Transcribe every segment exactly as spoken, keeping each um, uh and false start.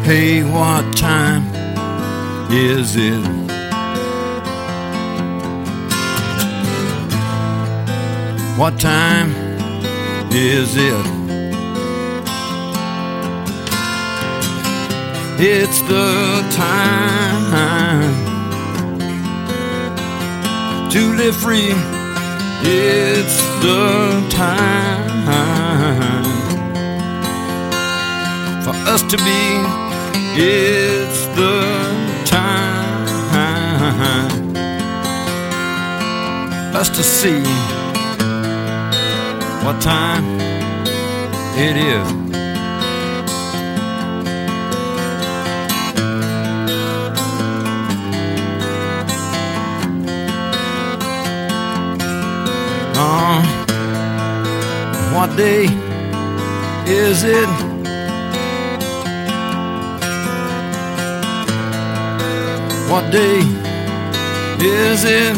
Hey, what time is it? What time is it? It's the time to live free. It's the time for us to be. It's the time us to see what time it is. Oh, what day is it? What day is it?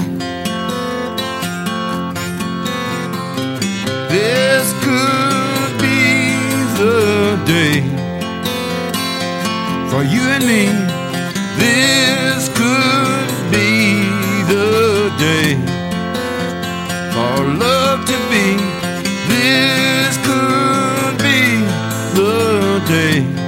This could be the day for you and me. This could be the day for love to be. This could be the day